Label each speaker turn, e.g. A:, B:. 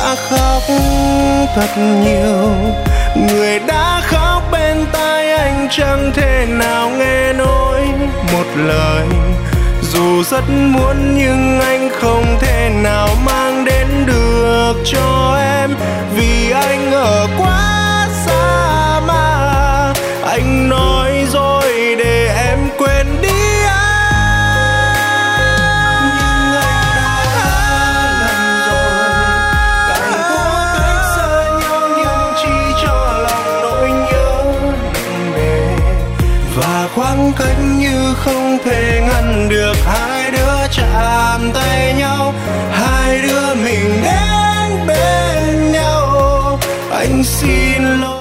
A: đã khóc thật nhiều, người đã khóc bên tai anh chẳng thể nào nghe nổi một lời. Dù rất muốn nhưng anh không thể nào mang đến được cho em, vì anh ở quá xa mà anh nói rồi để em quên đi khoảng cách như không thể ngăn được hai đứa chạm tay nhau, hai đứa mình đến bên nhau. Anh xin lỗi.